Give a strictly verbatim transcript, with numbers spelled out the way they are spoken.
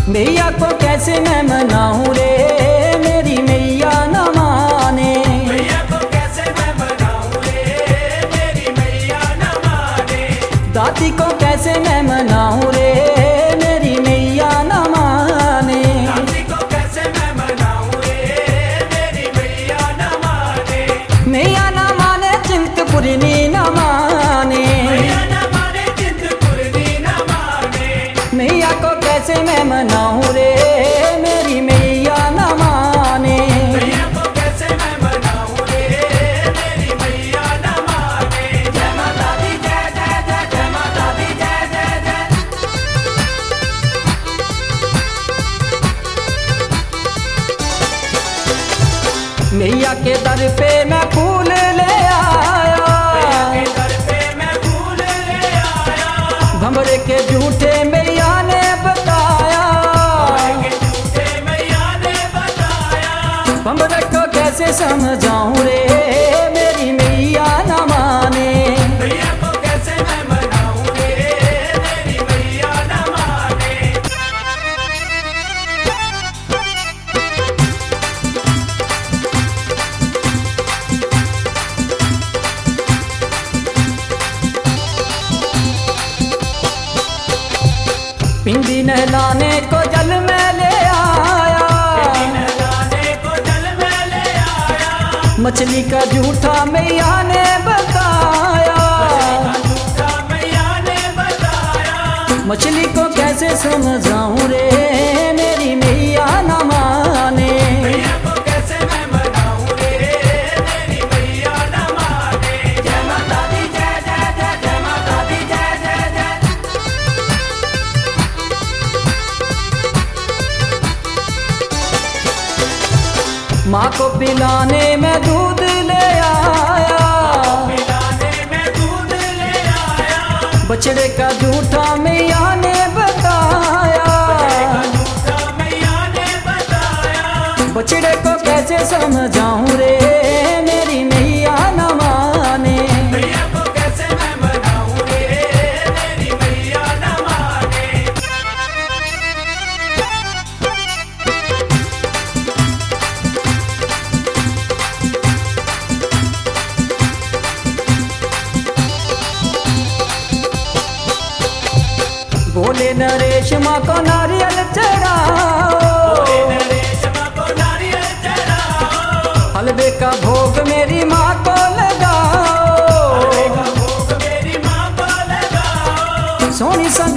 मैया को कैसे मैं मनाऊं रे, मेरी मैया न माने। मैया को कैसे मैं मनाऊं रे, मेरी मैया न माने। दादी को कैसे मैं मनाऊं रे, मेरी मैया न माने। दादी को कैसे मैं मनाऊं रे, मेरी मैया न माने। मैया न माने चिंतपूर्णी न माने। मैया न माने चिंतपूर्णी न माने। मैया को कैसे मैं मनाऊं रे, मेरी मैया न माने। मैया को कैसे मैं मनाऊं रे, मेरी मैया न माने। जय माता दी जय जय जय, जय माता दी जय जय जय। मैया के दर पे मैं फूल ले आया, के दर पे मैं फूल ले आया। भंवरे के झूठे मैया ने बताया। के झूठे मैया ने बताया। भंवरे को कैसे समझाऊं रे, मेरी मैया न माने। मैया को कैसे मैं मनाऊं रे, मेरी मैया न माने। पिंडी नहलाने को जल में ले आया, नहलाने को जल में ले आया। मछली का झूठा मैया ने बताया। झूठा मैया ने बताया। मछली को कैसे समझाऊं रे, मेरी मैया न माने। मैया को कैसे मैं मनाऊं रे, मेरी मैया न माने। जय माता दी जय जय जय, जय माता दी जय जय जय। माँ को पिलाने में दूध ले आया, पिलाने में दूध ले आया। बछड़े का झूठा मैया ने बताया। झूठा मैया ने बताया। बछड़े को कैसे समझाऊं रे, मेरी मैया न माने। मैया को कैसे मैं मनाऊं रे, मेरी मैया न माने। बोले नरेश माँ को नारियल चढ़ाओ, नरेश माँ को नारियल चढ़ाओ। हलवे का भोग मेरी माँ को लगाओ। भोग मेरी माँ को लगाओ। सोनी सन